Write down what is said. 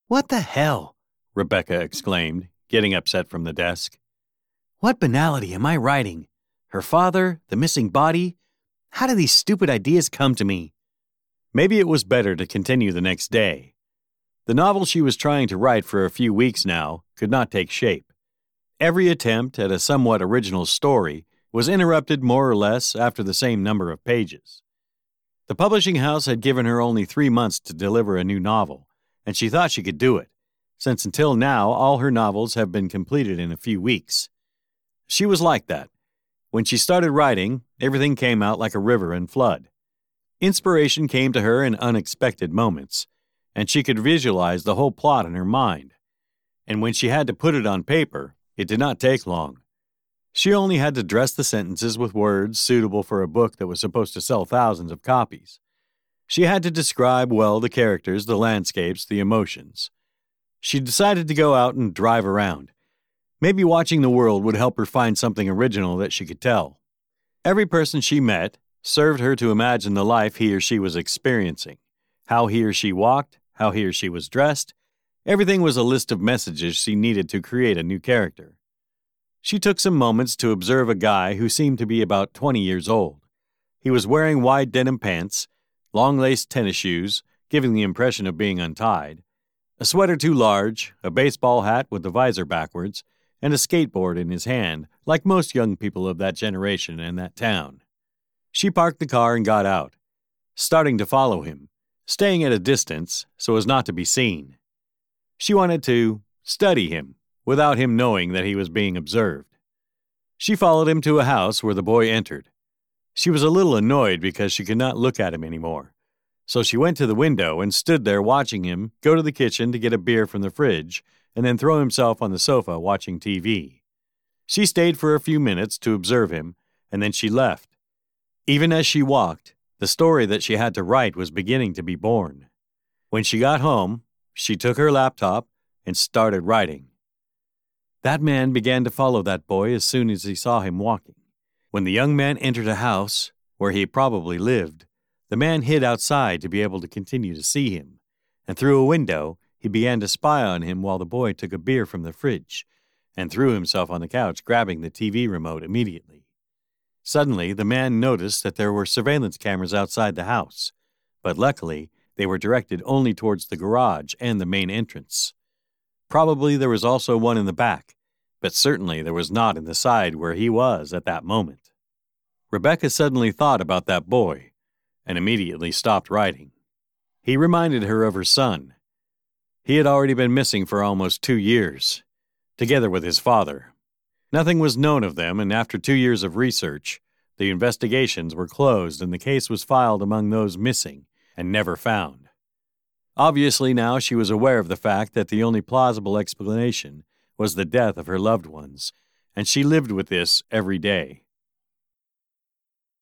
What the hell? Rebecca exclaimed, getting upset from the desk. What banality am I writing? Her father, the missing body? How do these stupid ideas come to me? Maybe it was better to continue the next day. The novel she was trying to write for a few weeks now could not take shape. Every attempt at a somewhat original story was interrupted more or less after the same number of pages. The publishing house had given her only 3 months to deliver a new novel, and she thought she could do it, since until now all her novels have been completed in a few weeks. She was like that. When she started writing, everything came out like a river in flood. Inspiration came to her in unexpected moments, and she could visualize the whole plot in her mind. And when she had to put it on paper, it did not take long. She only had to dress the sentences with words suitable for a book that was supposed to sell thousands of copies. She had to describe well the characters, the landscapes, the emotions. She decided to go out and drive around. Maybe watching the world would help her find something original that she could tell. Every person she met served her to imagine the life he or she was experiencing, how he or she walked, how he or she was dressed. Everything was a list of messages she needed to create a new character. She took some moments to observe a guy who seemed to be about 20 years old. He was wearing wide denim pants, long-laced tennis shoes, giving the impression of being untied, a sweater too large, a baseball hat with the visor backwards, and a skateboard in his hand, like most young people of that generation in that town. She parked the car and got out, starting to follow him, staying at a distance so as not to be seen. She wanted to study him, without him knowing that he was being observed. She followed him to a house where the boy entered. She was a little annoyed because she could not look at him anymore, so she went to the window and stood there watching him go to the kitchen to get a beer from the fridge and then throw himself on the sofa watching TV. She stayed for a few minutes to observe him, and then she left. Even as she walked, the story that she had to write was beginning to be born. When she got home, she took her laptop and started writing. That man began to follow that boy as soon as he saw him walking. When the young man entered a house, where he probably lived, the man hid outside to be able to continue to see him, and through a window, he began to spy on him while the boy took a beer from the fridge and threw himself on the couch, grabbing the TV remote immediately. Suddenly, the man noticed that there were surveillance cameras outside the house, but luckily, they were directed only towards the garage and the main entrance. Probably there was also one in the back, but certainly there was not in the side where he was at that moment. Rebecca suddenly thought about that boy and immediately stopped writing. He reminded her of her son. He had already been missing for almost 2 years, together with his father. Nothing was known of them, and after 2 years of research, the investigations were closed and the case was filed among those missing and never found. Obviously now she was aware of the fact that the only plausible explanation was the death of her loved ones, and she lived with this every day.